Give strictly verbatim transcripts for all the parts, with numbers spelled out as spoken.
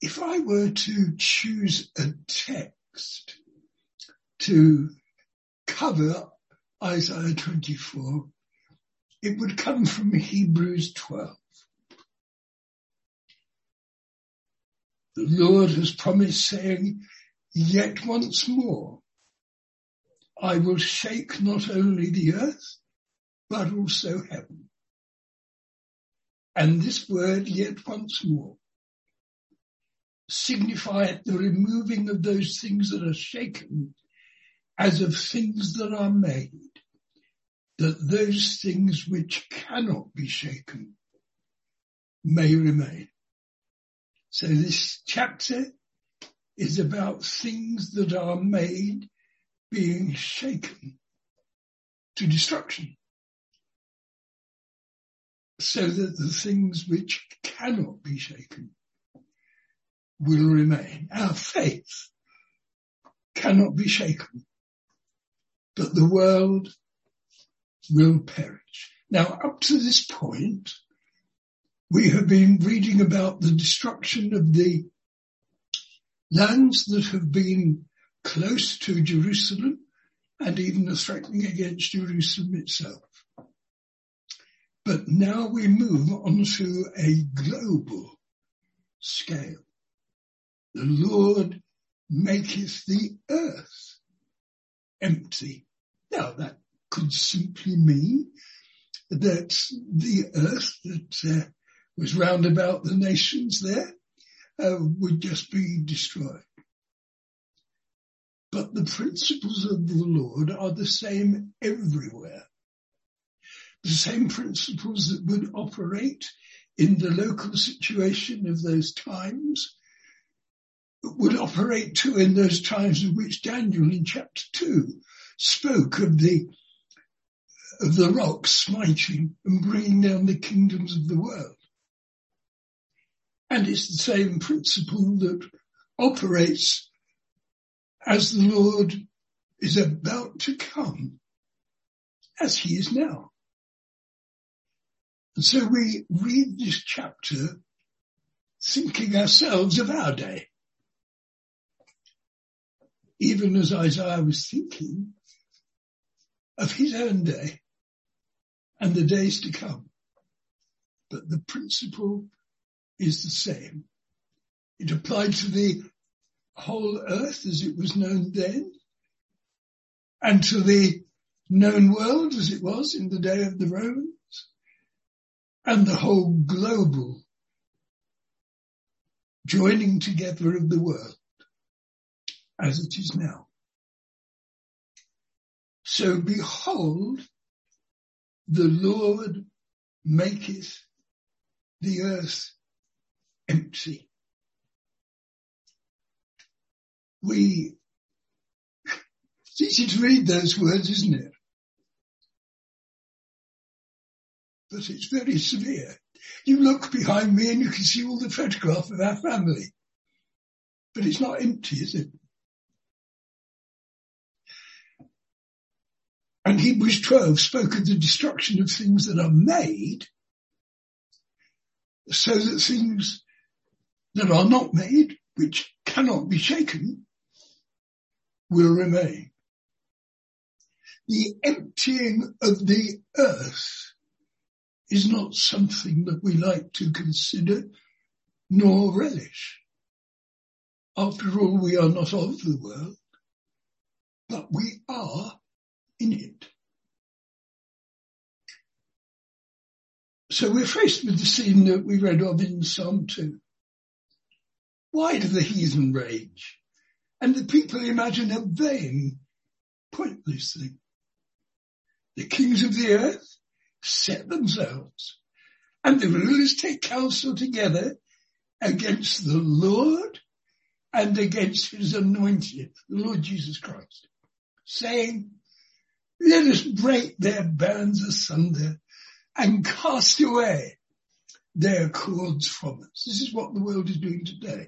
if I were to choose a text to cover Isaiah twenty-four, it would come from Hebrews twelve. The Lord has promised, saying, yet once more, I will shake not only the earth, but also heaven. And this word, yet once more, signifieth the removing of those things that are shaken as of things that are made, that those things which cannot be shaken may remain. So this chapter is about things that are made being shaken to destruction, so that the things which cannot be shaken will remain. Our faith cannot be shaken, but the world will perish. Now, up to this point, we have been reading about the destruction of the lands that have been close to Jerusalem and even the threatening against Jerusalem itself. But now we move on to a global scale. The Lord maketh the earth empty. Now that could simply mean that the earth that uh, was round about the nations there uh, would just be destroyed. But the principles of the Lord are the same everywhere. The same principles that would operate in the local situation of those times would operate too in those times in which Daniel in chapter two spoke of the of the rocks smiting and bringing down the kingdoms of the world. And it's the same principle that operates as the Lord is about to come, as he is now. And so we read this chapter thinking ourselves of our day, even as Isaiah was thinking of his own day and the days to come. But the principle is the same. It applied to the whole earth as it was known then, and to the known world as it was in the day of the Romans, and the whole global joining together of the world as it is now. So behold, the Lord maketh the earth empty. We, it's easy to read those words, isn't it? But it's very severe. You look behind me and you can see all the photographs of our family. But it's not empty, is it? And Hebrews twelve spoke of the destruction of things that are made, so that things that are not made, which cannot be shaken, will remain. The emptying of the earth is not something that we like to consider nor relish. After all, we are not of the world, but we are in it. So we're faced with the scene that we read of in Psalm two. Why do the heathen rage? And the people imagine a vain, pointless thing. The kings of the earth set themselves, and the rulers take counsel together against the Lord and against his anointed, the Lord Jesus Christ, saying, let us break their bands asunder and cast away their cords from us. This is what the world is doing today.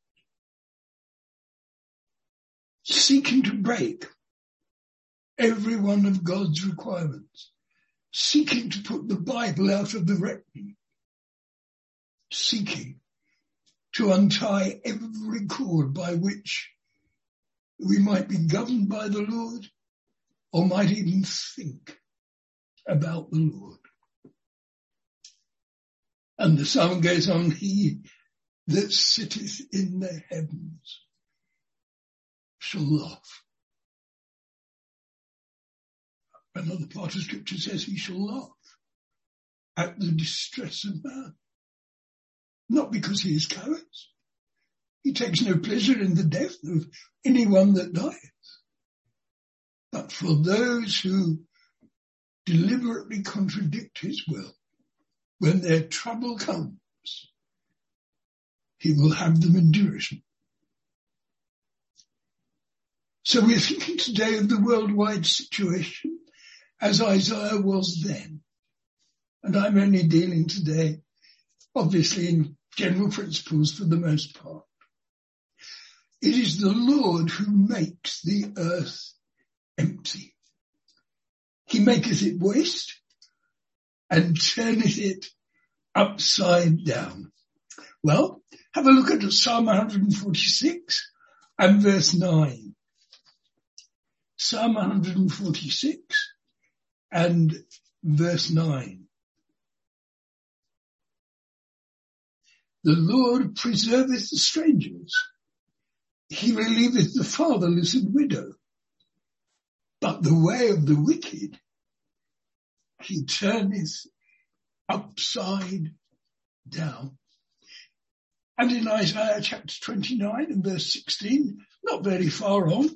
Seeking to break every one of God's requirements. Seeking to put the Bible out of the reckoning. Seeking to untie every cord by which we might be governed by the Lord, or might even think about the Lord. And the psalm goes on, he that sitteth in the heavens shall laugh. Another part of scripture says he shall laugh at the distress of man. Not because he is callous. He takes no pleasure in the death of anyone that dieth. But for those who deliberately contradict his will, when their trouble comes, he will have them in derision. So we're thinking today of the worldwide situation as Isaiah was then. And I'm only dealing today, obviously, in general principles for the most part. It is the Lord who makes the earth empty. He maketh it waste and turneth it upside down. Well, have a look at Psalm one forty-six and verse nine. Psalm one forty-six and verse nine. The Lord preserveth the strangers. He relieveth the fatherless and widow. But the way of the wicked he turneth upside down. And in Isaiah chapter twenty-nine and verse sixteen, not very far on,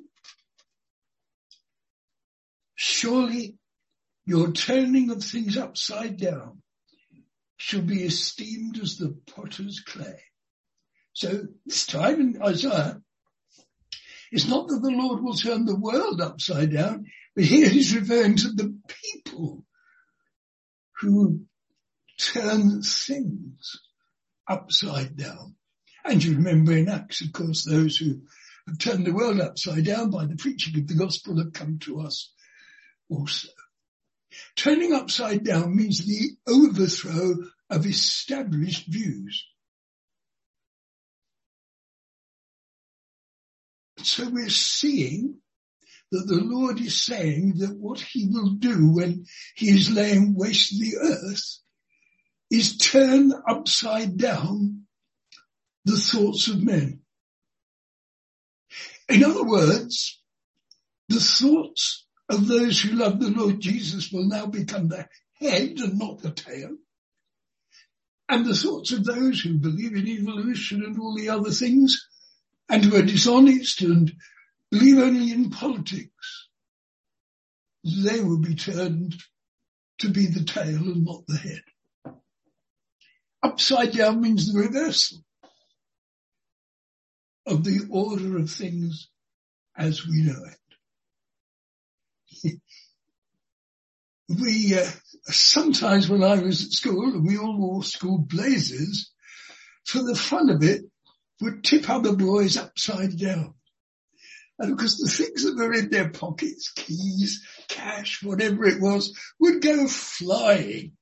surely your turning of things upside down shall be esteemed as the potter's clay. So this time in Isaiah, it's not that the Lord will turn the world upside down, but here he's referring to the people who turn things upside down. And you remember in Acts, of course, those who have turned the world upside down by the preaching of the gospel have come to us also. Turning upside down means the overthrow of established views. So we're seeing that the Lord is saying that what he will do when he is laying waste the earth is turn upside down the thoughts of men. In other words, the thoughts of those who love the Lord Jesus will now become the head and not the tail. And the thoughts of those who believe in evolution and all the other things and who are dishonest and believe only in politics, they will be turned to be the tail and not the head. Upside down means the reversal of the order of things as we know it. We, uh, sometimes when I was at school, and we all wore school blazers, for the fun of it, would tip other boys upside down. And of course the things that were in their pockets, keys, cash, whatever it was, would go flying.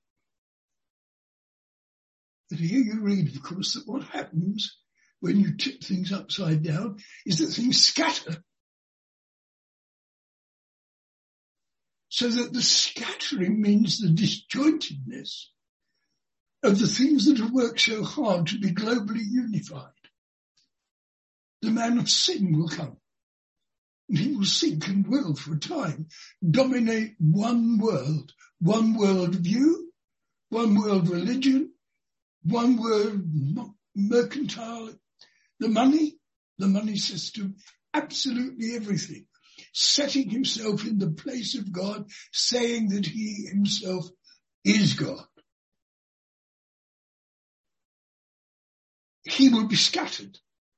But here you read, of course, that what happens when you tip things upside down is that things scatter. So that the scattering means the disjointedness of the things that have worked so hard to be globally unified. The man of sin will come, and he will seek and will for a time dominate one world, one world view, one world religion, one world mercantile, the money, the money system, absolutely everything, setting himself in the place of God, saying that he himself is God. He will be scattered.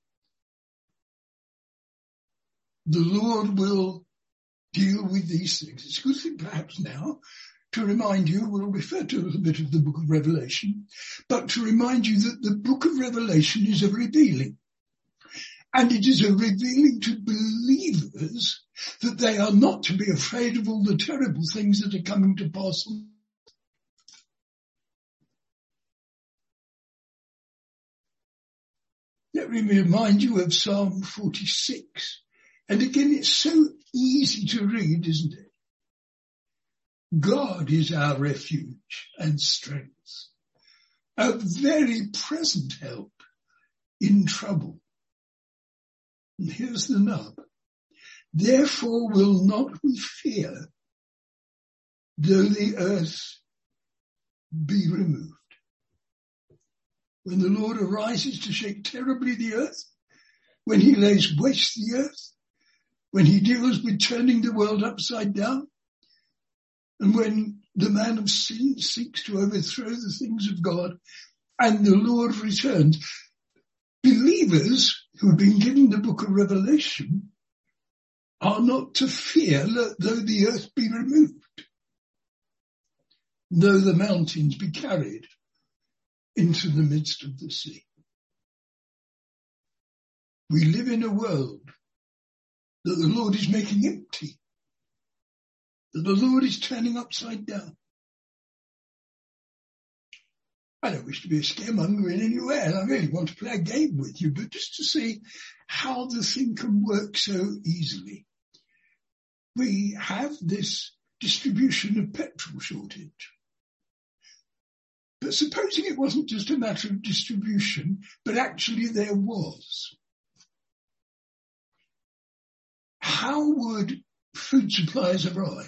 The Lord will deal with these things. It's a good thing perhaps now to remind you, we'll refer to a little bit of the book of Revelation, but to remind you that the book of Revelation is a revealing. And it is a revealing to believers that they are not to be afraid of all the terrible things that are coming to pass. Let me remind you of Psalm forty-six. And again, it's so easy to read, isn't it? God is our refuge and strength, a very present help in trouble. And here's the nub. Therefore will not we fear, though the earth be removed. When the Lord arises to shake terribly the earth, when he lays waste the earth, when he deals with turning the world upside down, and when the man of sin seeks to overthrow the things of God, and the Lord returns, believers who have been given the book of Revelation are not to fear though the earth be removed, though the mountains be carried into the midst of the sea. We live in a world that the Lord is making empty, that the Lord is turning upside down. I don't wish to be a scaremonger in any way, and I really want to play a game with you, but just to see how the thing can work so easily. We have this distribution of petrol shortage. But supposing it wasn't just a matter of distribution, but actually there was. How would food supplies arrive?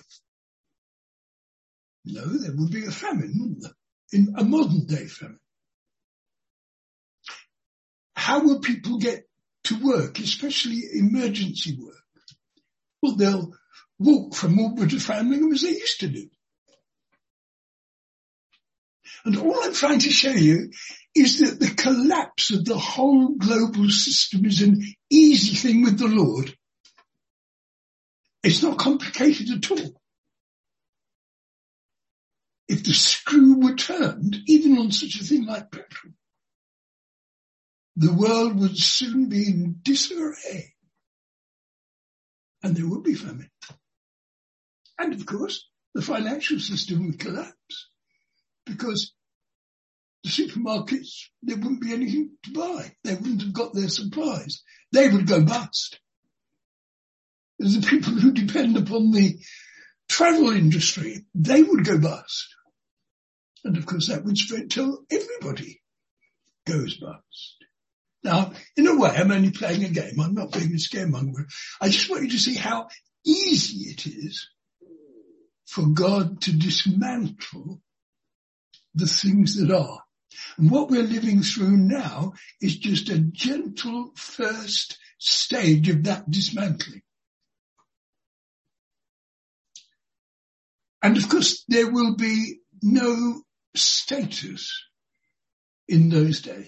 No, there would be a famine, wouldn't there? In a modern day famine. How will people get to work, especially emergency work? Well, they'll walk from Albury to Framlingham as they used to do. And all I'm trying to show you is that the collapse of the whole global system is an easy thing with the Lord. It's not complicated at all. If the screw were turned, even on such a thing like petrol, the world would soon be in disarray. And there would be famine. And of course, the financial system would collapse because the supermarkets, there wouldn't be anything to buy. They wouldn't have got their supplies. They would go bust. There's the people who depend upon the travel industry, they would go bust. And of course that would spread till everybody goes bust. Now, in a way, I'm only playing a game. I'm not being a scaremonger. I just want you to see how easy it is for God to dismantle the things that are. And what we're living through now is just a gentle first stage of that dismantling. And of course, there will be no status in those days.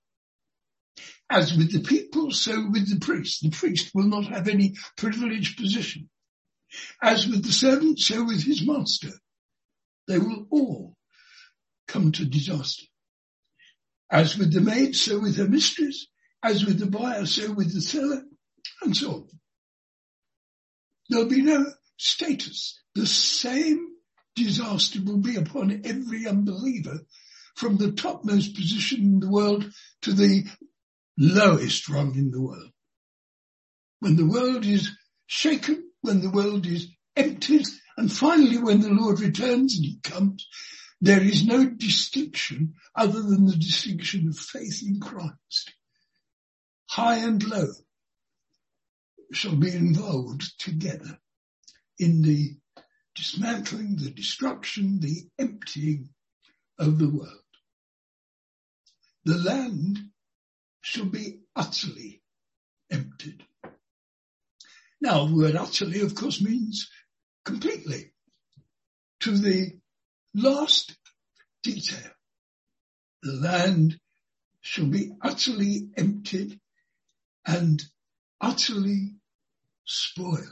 As with the people, so with the priest. The priest will not have any privileged position. As with the servant, so with his master. They will all come to disaster. As with the maid, so with her mistress. As with the buyer, so with the seller, and so on. There'll be no status. The same disaster will be upon every unbeliever, from the topmost position in the world to the lowest rung in the world. When the world is shaken, when the world is emptied, and finally when the Lord returns and he comes, there is no distinction other than the distinction of faith in Christ. High and low shall be involved together in the dismantling, the destruction, the emptying of the world. The land shall be utterly emptied. Now, the word utterly, of course, means completely, to the last detail. The land shall be utterly emptied and utterly spoiled.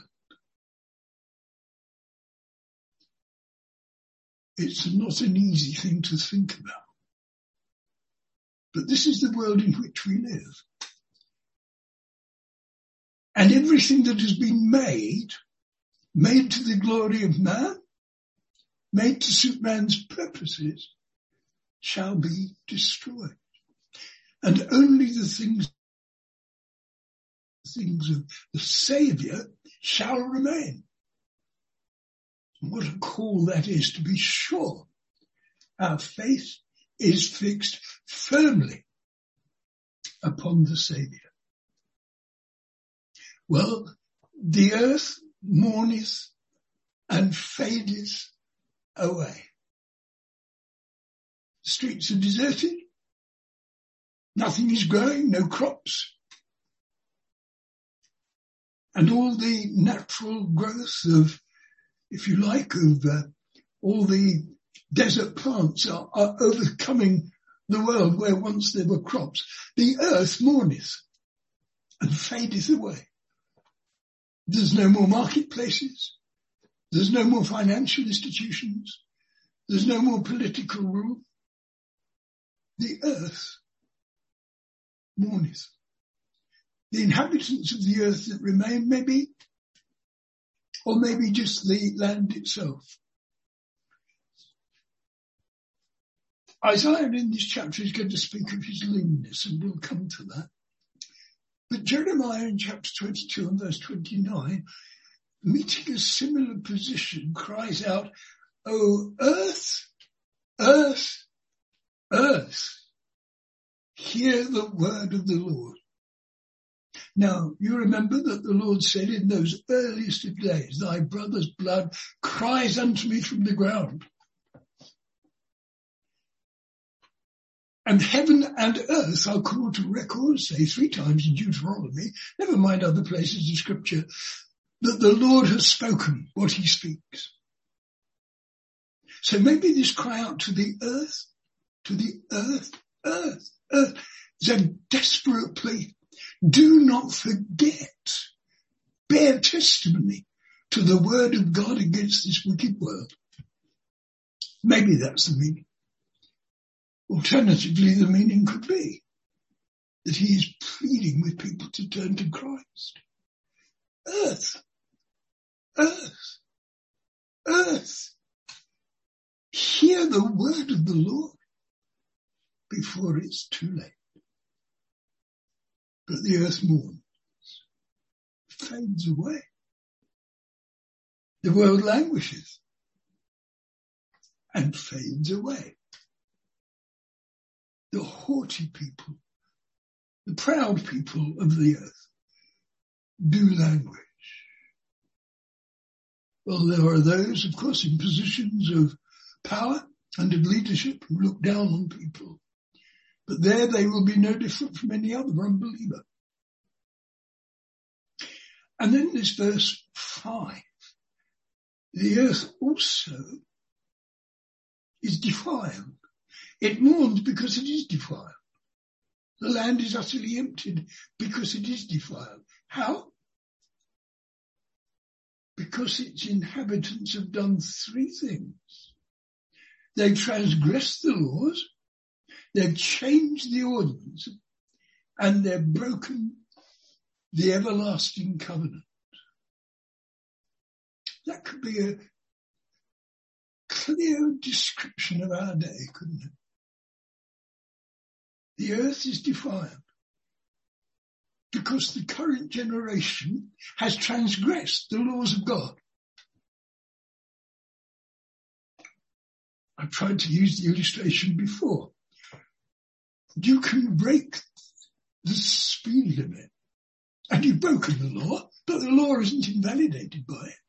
It's not an easy thing to think about. But this is the world in which we live. And everything that has been made, made to the glory of man, made to suit man's purposes, shall be destroyed. And only the things things of the Saviour shall remain. And what a call that is to be sure our faith is fixed firmly upon the Saviour. Well, the earth mourneth and fadeth away. The streets are deserted. Nothing is growing, no crops. And all the natural growth of, if you like, of uh, all the desert plants are, are overcoming the world where once there were crops. The earth mourneth and fadeth away. There's no more marketplaces. There's no more financial institutions. There's no more political rule. The earth mourneth. The inhabitants of the earth that remain, maybe, or maybe just the land itself. Isaiah in this chapter is going to speak of his leanness, and we'll come to that. But Jeremiah in chapter twenty-two and verse twenty-nine, meeting a similar position, cries out, "O earth, earth, earth, hear the word of the Lord." Now, you remember that the Lord said in those earliest of days, "Thy brother's blood cries unto me from the ground." And heaven and earth are called to record, say three times in Deuteronomy, never mind other places of scripture, that the Lord has spoken what he speaks. So maybe this cry out to the earth, to the earth, earth, earth, is a desperate plea. Do not forget, bear testimony to the word of God against this wicked world. Maybe that's the meaning. Alternatively, the meaning could be that he is pleading with people to turn to Christ. Earth, earth, earth, hear the word of the Lord before it's too late. But the earth mourns, fades away. The world languishes and fades away. The haughty people, the proud people of the earth do languish. Well, there are those, of course, in positions of power and of leadership who look down on people. But there they will be no different from any other unbeliever. And then this verse five, the earth also is defiled. It mourns because it is defiled. The land is utterly emptied because it is defiled. How? Because its inhabitants have done three things. They've transgressed the laws, they've changed the ordinance, and they've broken the everlasting covenant. That could be a clear description of our day, couldn't it? The earth is defiled because the current generation has transgressed the laws of God. I've tried to use the illustration before. You can break the speed limit and you've broken the law, but the law isn't invalidated by it.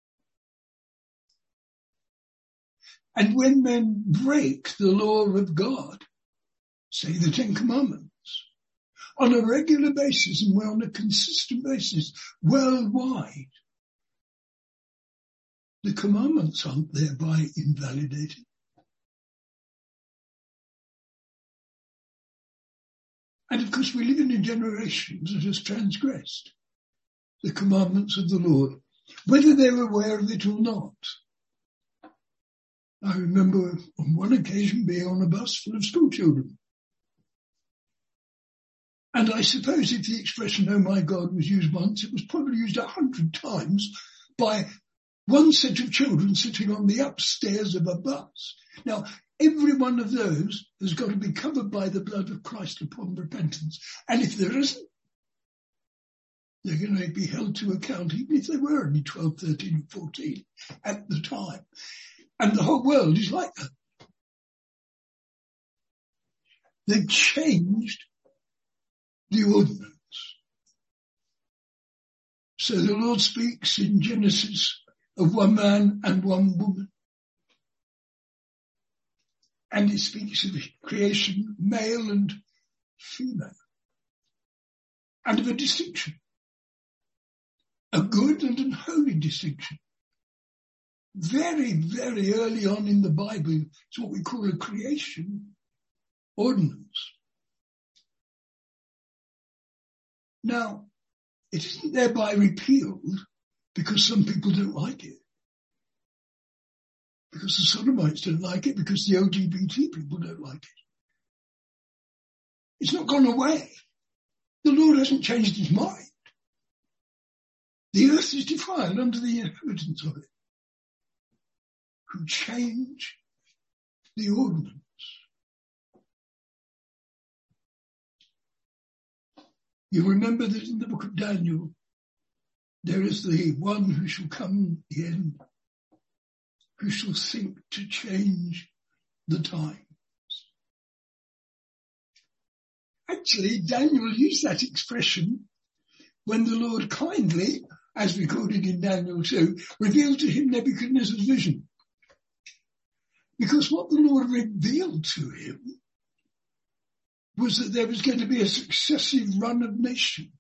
And when men break the law of God, say the Ten Commandments, on a regular basis and on a consistent basis worldwide, the commandments aren't thereby invalidated. And of course we live in a generation that has transgressed the commandments of the Lord, whether they're aware of it or not. I remember on one occasion being on a bus full of school children. And I suppose if the expression, "oh my God," was used once, it was probably used a hundred times by one set of children sitting on the upstairs of a bus. Now, every one of those has got to be covered by the blood of Christ upon repentance. And if there isn't, They're going to be held to account, even if they were only twelve, thirteen, fourteen at the time. And the whole world is like that. They've changed the ordinance. So the Lord speaks in Genesis of one man and one woman. And he speaks of creation, male and female. And of a distinction. A good and an holy distinction. Very, very early on in the Bible, it's what we call a creation ordinance. Now, it isn't thereby repealed because some people don't like it. Because the Sodomites don't like it, because the L G B T people don't like it. It's not gone away. The Lord hasn't changed his mind. The earth is defiled under the inhabitants of it, who change the ordinance. You remember that in the book of Daniel, there is the one who shall come at the end, who shall think to change the times. Actually, Daniel used that expression when the Lord kindly, as recorded in Daniel two, revealed to him Nebuchadnezzar's vision. Because what the Lord revealed to him was that there was going to be a successive run of nations.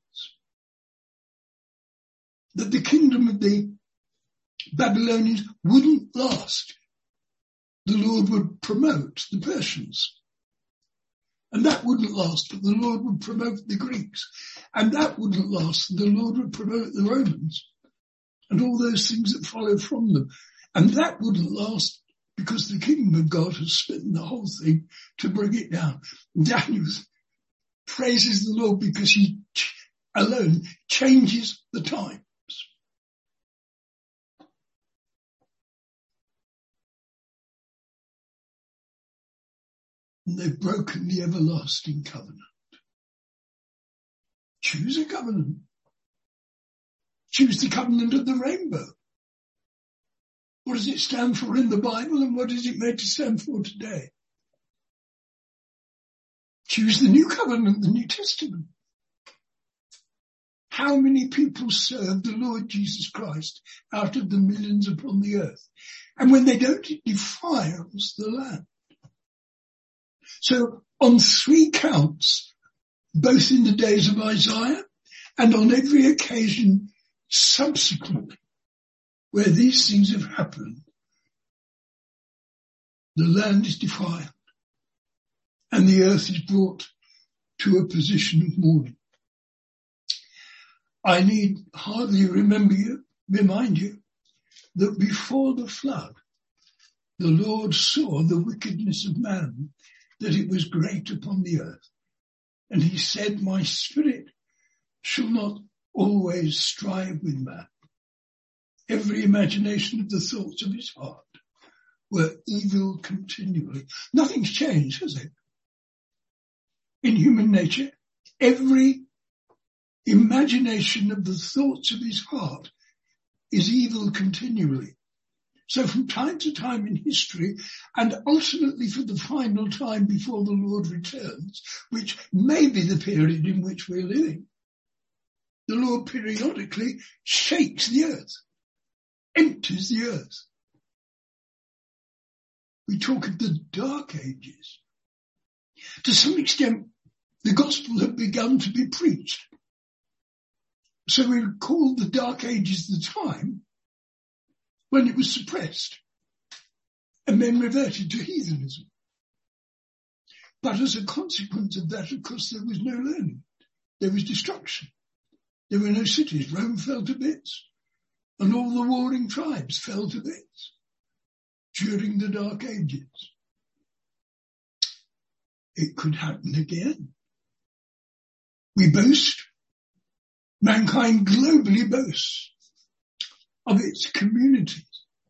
That the kingdom of the Babylonians wouldn't last. The Lord would promote the Persians. And that wouldn't last, but the Lord would promote the Greeks. And that wouldn't last, and the Lord would promote the Romans. And all those things that follow from them. And that wouldn't last because the kingdom of God has smitten the whole thing to bring it down. Daniel praises the Lord because he alone changes the times. And they've broken the everlasting covenant. Choose a covenant. Choose the covenant of the rainbow. What does it stand for in the Bible, and what is it made to stand for today? Choose the new covenant, the New Testament. How many people serve the Lord Jesus Christ out of the millions upon the earth? And when they don't, it defiles the land. So on three counts, both in the days of Isaiah and on every occasion subsequently, where these things have happened, the land is defiled and the earth is brought to a position of mourning. I need hardly remember you, remind you that before the flood, the Lord saw the wickedness of man, that it was great upon the earth. And he said, my spirit shall not always strive with man. Every imagination of the thoughts of his heart were evil continually. Nothing's changed, has it? In human nature, every imagination of the thoughts of his heart is evil continually. So from time to time in history, and ultimately for the final time before the Lord returns, which may be the period in which we're living, the Lord periodically shakes the earth, empties the earth. We talk of the Dark Ages. To some extent, the gospel had begun to be preached. So we call the Dark Ages the time when it was suppressed and then reverted to heathenism. But as a consequence of that, of course, there was no learning. There was destruction. There were no cities. Rome fell to bits. And all the warring tribes fell to bits during the Dark Ages. It could happen again. We boast, mankind globally boasts of its communities,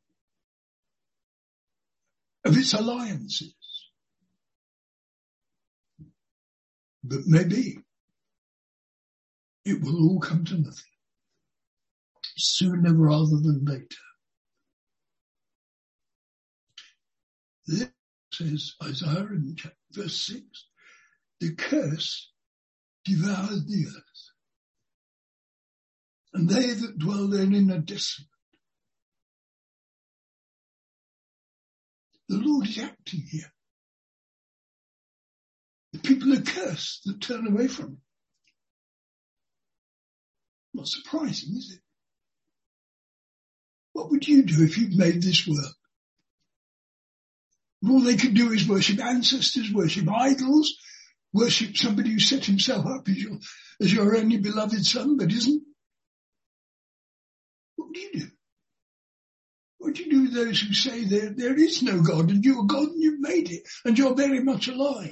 of its alliances. But maybe it will all come to nothing. Sooner rather than later. This says Isaiah in verse six, the curse devours the earth, and they that dwell therein are desolate. The Lord is acting here. The people are cursed that turn away from him. Not surprising, is it? What would you do if you'd made this world? And all they could do is worship ancestors, worship idols, worship somebody who set himself up as your, as your only beloved son, but isn't. What do you do? What do you do with those who say there, there is no God and you're God and you've made it and you're very much alive?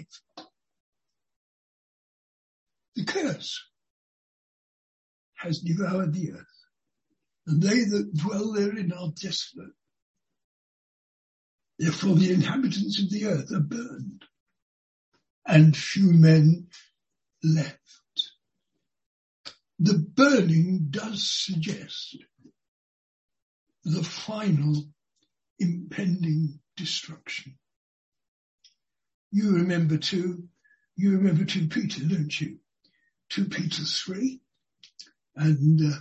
The curse has devoured the earth, and they that dwell therein are desolate. Therefore the inhabitants of the earth are burned, and few men left. The burning does suggest the final impending destruction. You remember two, you remember two Peter, don't you? two Peter three. And uh,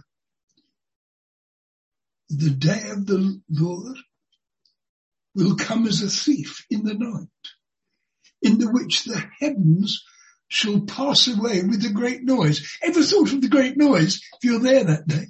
the day of the Lord will come as a thief in the night, in the which the heavens shall pass away with a great noise. Ever thought of the great noise if you're there that day?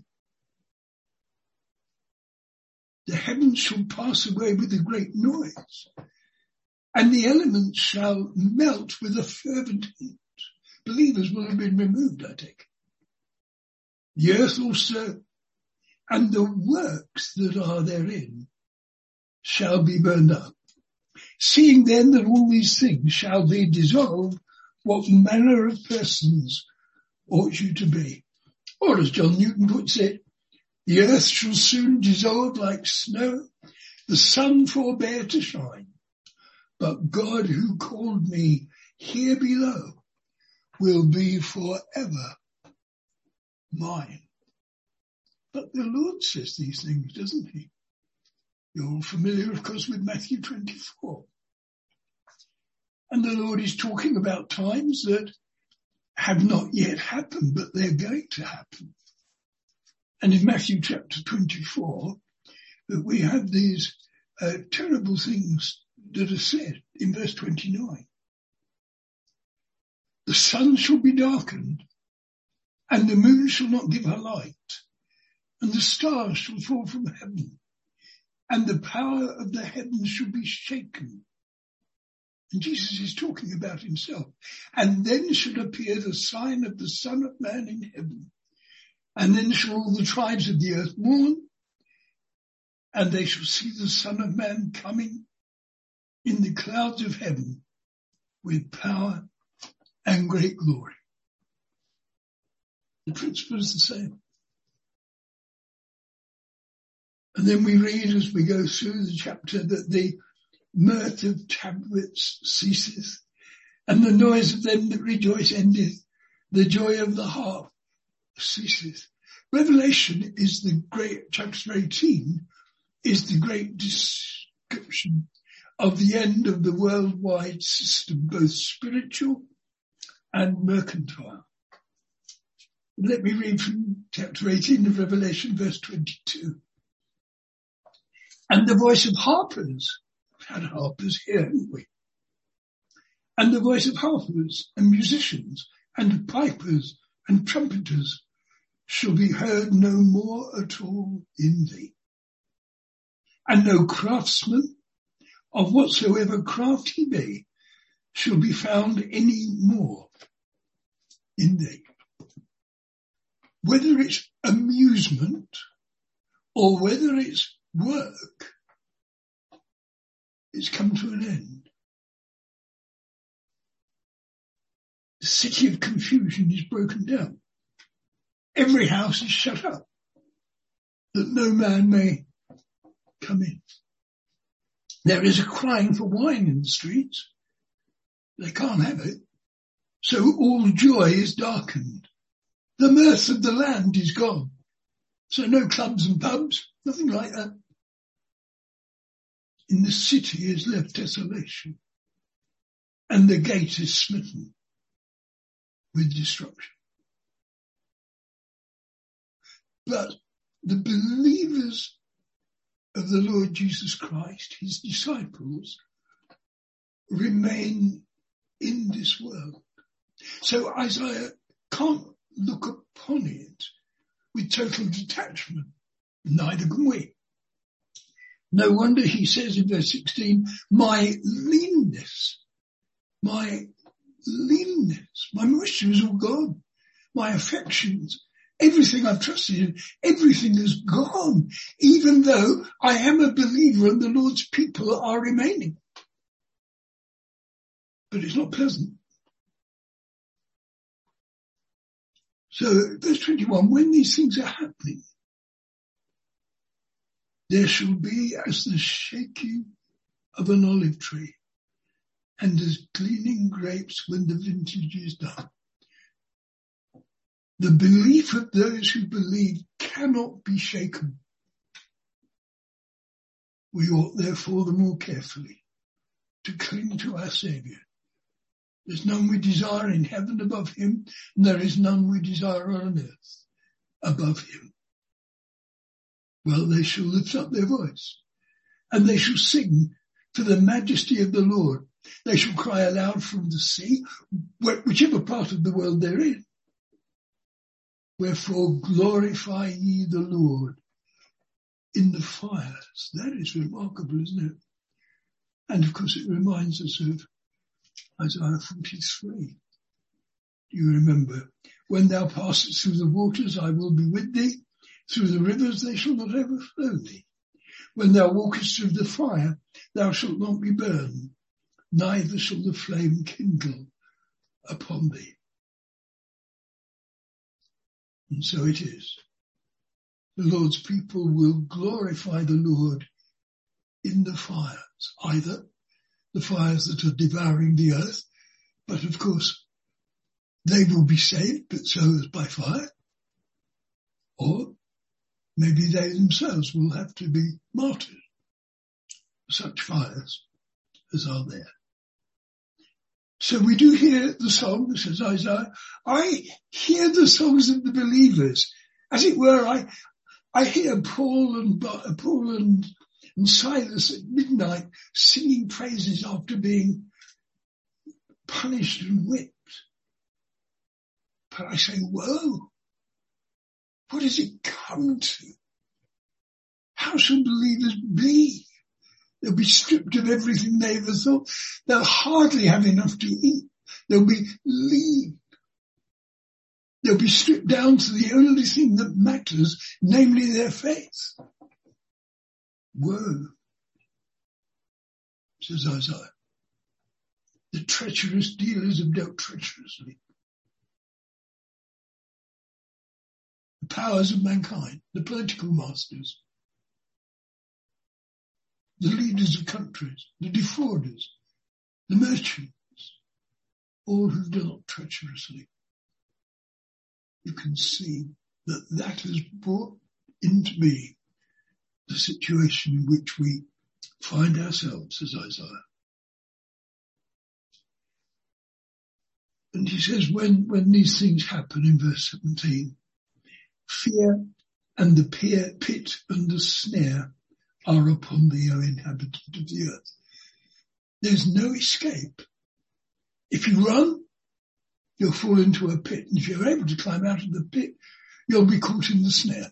The heavens shall pass away with a great noise, and the elements shall melt with a fervent heat. Believers will have been removed, I take. The earth also, and the works that are therein, shall be burned up. Seeing then that all these things shall be dissolved, what manner of persons ought you to be? Or as John Newton puts it, the earth shall soon dissolve like snow, the sun forbear to shine. But God who called me here below will be forever mine. But the Lord says these things, doesn't he? You're all familiar, of course, with Matthew twenty-four. And the Lord is talking about times that have not yet happened, but they're going to happen. And in Matthew chapter twenty-four, that we have these uh, terrible things that are said in verse twenty-nine. The sun shall be darkened, and the moon shall not give her light, and the stars shall fall from heaven, and the power of the heavens shall be shaken. And Jesus is talking about himself. And then shall appear the sign of the Son of Man in heaven. And then shall all the tribes of the earth mourn, and they shall see the Son of Man coming in the clouds of heaven with power and great glory. The principle is the same. And then we read as we go through the chapter that the mirth of tabrets ceaseth, and the noise of them that rejoice endeth, the joy of the harp ceaseth. Revelation is the great, chapter eighteen is the great description of the end of the worldwide system, both spiritual and mercantile. Let me read from chapter eighteen of Revelation, verse twenty-two. And the voice of harpers, we've had harpers here, haven't we? And the voice of harpers and musicians and pipers and trumpeters shall be heard no more at all in thee. And no craftsman of whatsoever craft he be shall be found any more in thee. Whether it's amusement or whether it's work, it's come to an end. The city of confusion is broken down. Every house is shut up, that no man may come in. There is a crying for wine in the streets. They can't have it. So all joy is darkened. The mirth of the land is gone. So no clubs and pubs, nothing like that. In the city is left desolation, and the gate is smitten with destruction. But the believers of the Lord Jesus Christ, his disciples, remain in this world. So Isaiah can't look upon it with total detachment. Neither can we. No wonder he says in verse sixteen, my leanness, my leanness, my moisture is all gone. My affections, everything I've trusted in, everything is gone, even though I am a believer and the Lord's people are remaining. But it's not pleasant. So verse twenty-one, when these things are happening, there shall be as the shaking of an olive tree and as gleaning grapes when the vintage is done. The belief of those who believe cannot be shaken. We ought therefore the more carefully to cling to our Saviour. There's none we desire in heaven above him, and there is none we desire on earth above him. Well, they shall lift up their voice, and they shall sing to the majesty of the Lord. They shall cry aloud from the sea, whichever part of the world they're in. Wherefore glorify ye the Lord in the fires. That is remarkable, isn't it? And of course it reminds us of Isaiah forty-three. Do you remember? When thou passest through the waters, I will be with thee. Through the rivers, they shall not overflow thee. When thou walkest through the fire, thou shalt not be burned, neither shall the flame kindle upon thee. And so it is. The Lord's people will glorify the Lord in the fires, either the fires that are devouring the earth, but of course they will be saved, but so as by fire, or maybe they themselves will have to be martyred for such fires as are there. So we do hear the song, says Isaiah. I hear the songs of the believers. As it were, I, I hear Paul and, Paul and, and Silas at midnight singing praises after being punished and whipped. But I say, whoa, what has it come to? How shall believers be? They'll be stripped of everything they ever thought. They'll hardly have enough to eat. They'll be lean. They'll be stripped down to the only thing that matters, namely their faith. Woe, says Isaiah. The treacherous dealers have dealt treacherously. The powers of mankind, the political masters, the leaders of countries, the defrauders, the merchants, all who've dealt treacherously. You can see that that has brought into being the situation in which we find ourselves, as Isaiah. And he says when, when these things happen in verse seventeen, fear and the pit and the snare are upon thee, O inhabitant of the earth. There's no escape. If you run, you'll fall into a pit. And if you're able to climb out of the pit, you'll be caught in the snare.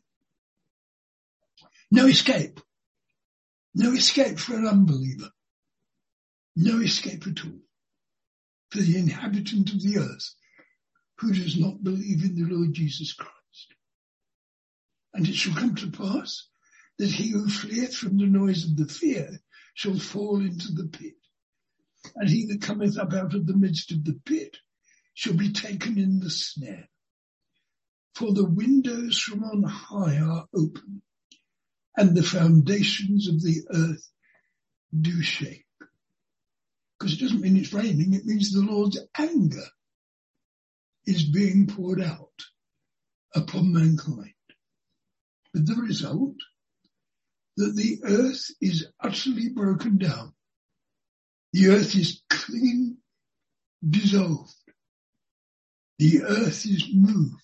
No escape. No escape for an unbeliever. No escape at all for the inhabitant of the earth who does not believe in the Lord Jesus Christ. And it shall come to pass that he who fleeth from the noise of the fear shall fall into the pit. And he that cometh up out of the midst of the pit shall be taken in the snare. For the windows from on high are open, and the foundations of the earth do shake. Because it doesn't mean it's raining, it means the Lord's anger is being poured out upon mankind, with the result that the earth is utterly broken down. The earth is clean, dissolved. The earth is moved.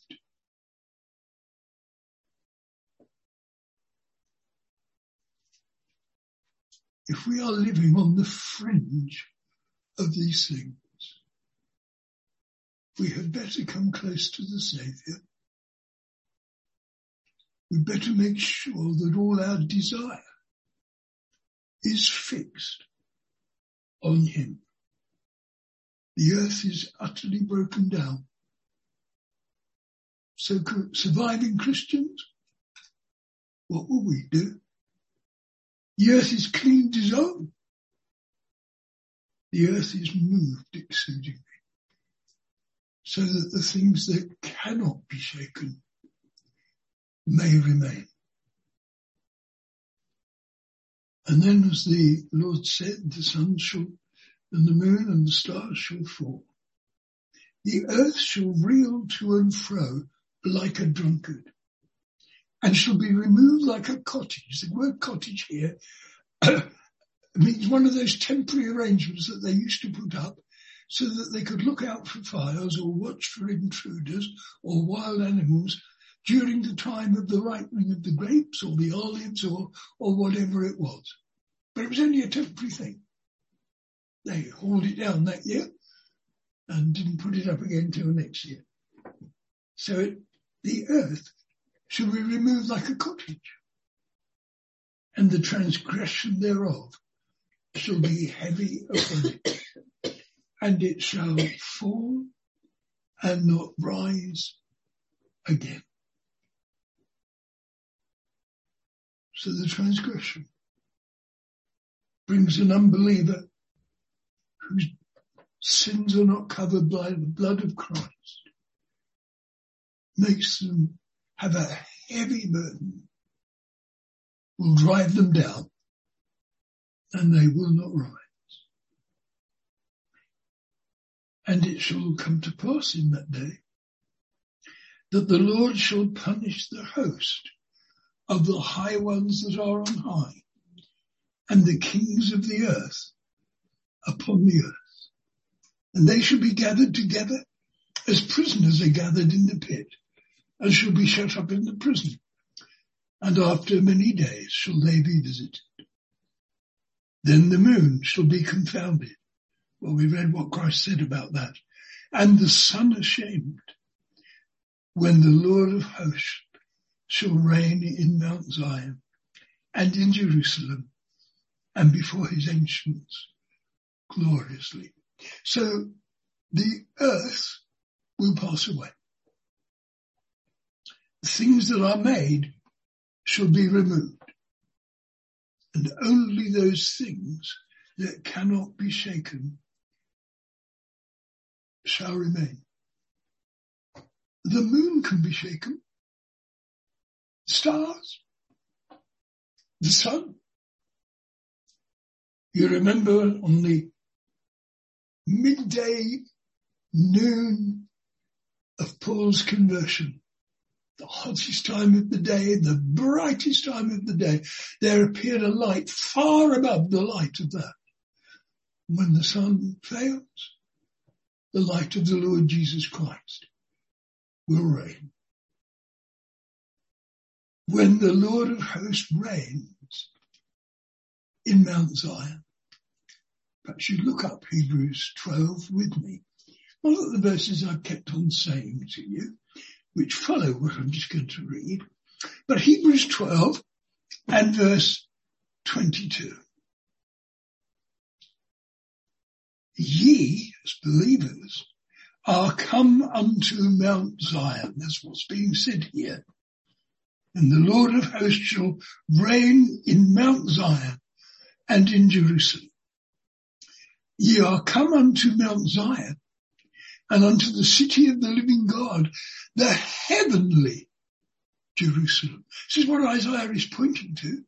If we are living on the fringe of these things, we had better come close to the Saviour. We better make sure that all our desire is fixed on him. The earth is utterly broken down. So surviving Christians, what will we do? The earth is clean, dissolved. The earth is moved exceedingly, so that the things that cannot be shaken may remain. And then, as the Lord said, the sun shall, and the moon and the stars shall fall. The earth shall reel to and fro like a drunkard, and shall be removed like a cottage. The word cottage here means one of those temporary arrangements that they used to put up so that they could look out for fires or watch for intruders or wild animals during the time of the ripening of the grapes or the olives or, or whatever it was. But it was only a temporary thing. They hauled it down that year and didn't put it up again till next year. So it, the earth shall be removed like a cottage, and the transgression thereof shall be heavy upon it, and it shall fall and not rise again. So the transgression brings an unbeliever whose sins are not covered by the blood of Christ, makes them have a heavy burden, will drive them down, and they will not rise. And it shall come to pass in that day that the Lord shall punish the host of the high ones that are on high, and the kings of the earth upon the earth. And they shall be gathered together as prisoners are gathered in the pit, and shall be shut up in the prison. And after many days shall they be visited. Then the moon shall be confounded. Well, we read what Christ said about that. And the sun ashamed, when the Lord of hosts shall reign in Mount Zion and in Jerusalem and before his ancients gloriously. So the earth will pass away. The things that are made shall be removed, and only those things that cannot be shaken shall remain. The moon can be shaken, stars, the sun. You remember on the midday noon of Paul's conversion, the hottest time of the day, the brightest time of the day, there appeared a light far above the light of that. When the sun fails, the light of the Lord Jesus Christ will reign. When the Lord of hosts reigns in Mount Zion, perhaps you look up Hebrews twelve with me. One of the verses I've kept on saying to you, which follow what I'm just going to read, but Hebrews twelve and verse twenty-two. Ye, as believers, are come unto Mount Zion. That's what's being said here. And the Lord of hosts shall reign in Mount Zion and in Jerusalem. Ye are come unto Mount Zion and unto the city of the living God, the heavenly Jerusalem. This is what Isaiah is pointing to.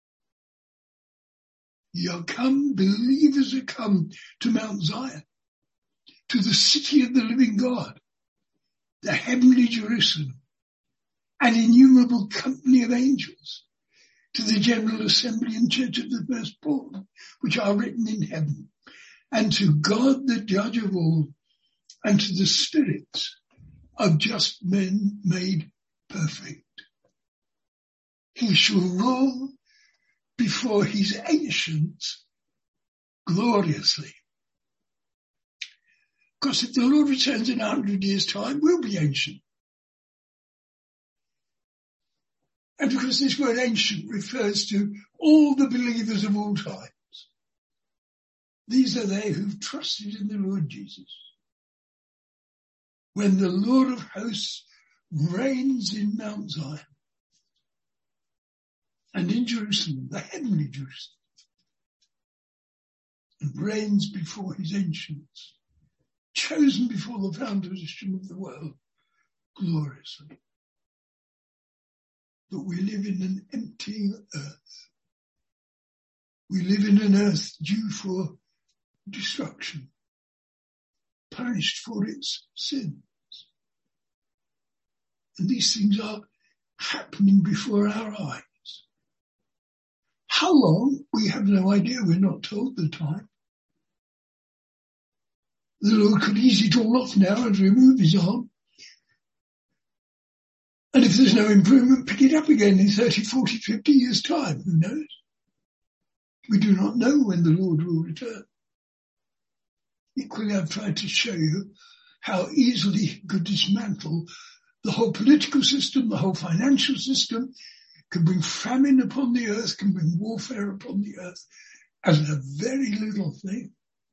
Ye are come, believers are come to Mount Zion, to the city of the living God, the heavenly Jerusalem. an innumerable company of angels, to the general assembly and church of the firstborn, which are written in heaven, and to God the judge of all, and to the spirits of just men made perfect. He shall rule before his ancients gloriously. Because if the Lord returns in a hundred years' time, we'll be ancient. And because this word ancient refers to all the believers of all times. These are they who've trusted in the Lord Jesus. When the Lord of hosts reigns in Mount Zion and in Jerusalem, the heavenly Jerusalem, and reigns before his ancients, chosen before the foundation of the world, gloriously. But we live in an empty earth. We live in an earth due for destruction, punished for its sins. And these things are happening before our eyes. How long? We have no idea. We're not told the time. The Lord could easily draw off now and remove his arm. And if there's no improvement, pick it up again in thirty, forty, fifty years' time. Who knows? We do not know when the Lord will return. Equally, I've tried to show you how easily he could dismantle the whole political system, the whole financial system, can bring famine upon the earth, can bring warfare upon the earth as a very little thing.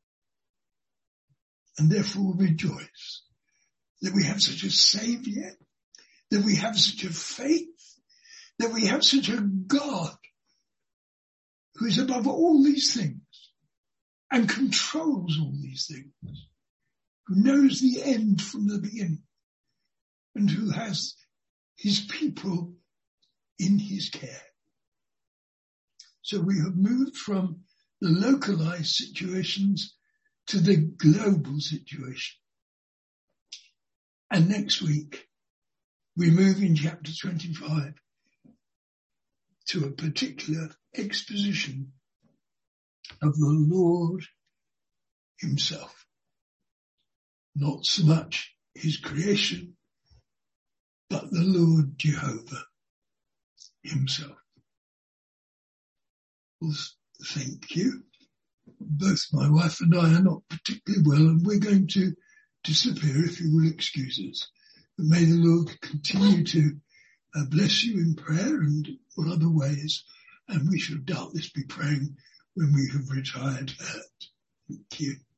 And therefore rejoice that we have such a Saviour, that we have such a faith, that we have such a God who is above all these things and controls all these things, who knows the end from the beginning, and who has his people in his care. So we have moved from the localized situations to the global situation. And next week, we move in chapter twenty-five to a particular exposition of the Lord himself. Not so much his creation, but the Lord Jehovah himself. Well, thank you. Both my wife and I are not particularly well, and we're going to disappear, if you will excuse us. But may the Lord continue to uh, bless you in prayer and in other ways, and we shall doubtless be praying when we have retired. Uh, thank you.